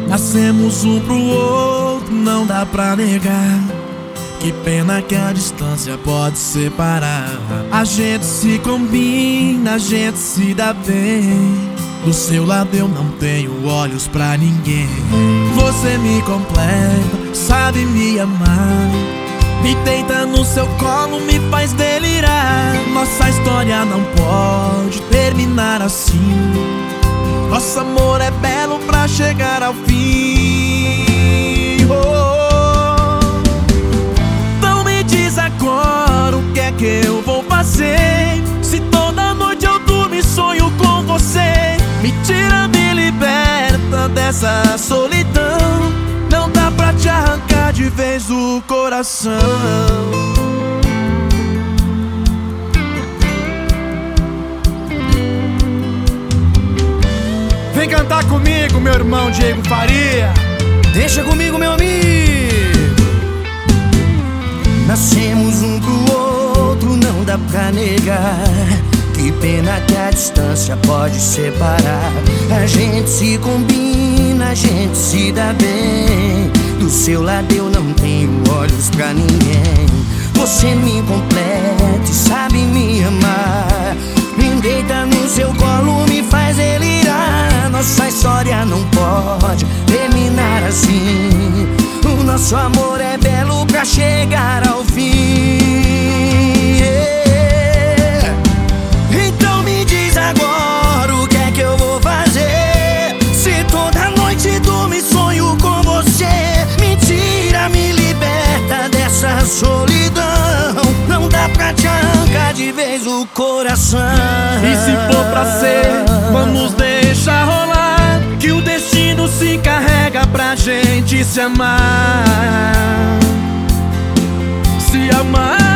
Nascemos um pro outro, não dá pra negar. Que pena que a distância pode separar. A gente se combina, a gente se dá bem. Do seu lado eu não tenho olhos pra ninguém. Você me completa, sabe me amar. Me deita no seu colo, me faz delirar. Nossa história não pode terminar assim. Nosso amor é belo pra chegar ao fim. Então me diz agora o que é que eu vou fazer. Se toda noite eu durmo e sonho com você. Me tira, me liberta dessa solidão. Não dá pra te arrancar de vez o coração. Vem cantar comigo, meu irmão Diego Faria. Deixa comigo, meu amigo. Nascemos um pro outro, não dá pra negar. Que pena que a distância pode separar. A gente se combina, a gente se dá bem. Do seu lado eu não tenho olhos pra ninguém. Você me completa e sabe me amar. Me deita no seu colo, me faz delirar. Nossa história não pode terminar assim. O nosso amor é belo pra chegar ao fim. Então me diz agora o que é que eu vou fazer. Se toda noite durmo e sonho com você. Me tira, me liberta dessa solidão. Não dá pra te arrancar de vez o coração. E se for pra ser, vamos deixar rolar. Que o destino se encarrega pra gente se amar. Se amar.